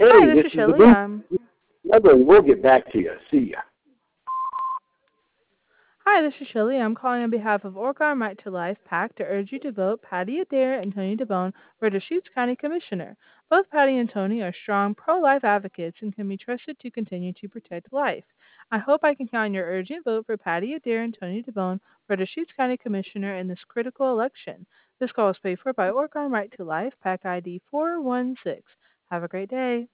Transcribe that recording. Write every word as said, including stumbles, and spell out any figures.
Hi, Hey, this this is is the Shelly. Boom Um, Snuggle. We'll get back to you. See ya. hi, this is Shelly. I'm calling on behalf of Oregon Right to Life PAC to urge you to vote Patty Adair and Tony DeBone for Deschutes County Commissioner. Both Patty and Tony are strong pro-life advocates and can be trusted to continue to protect life. I hope I can count on your urgent vote for Patty Adair and Tony DeBone for Deschutes County Commissioner in this critical election. This call is paid for by Oregon Right to Life PAC I D four one six. Have a great day.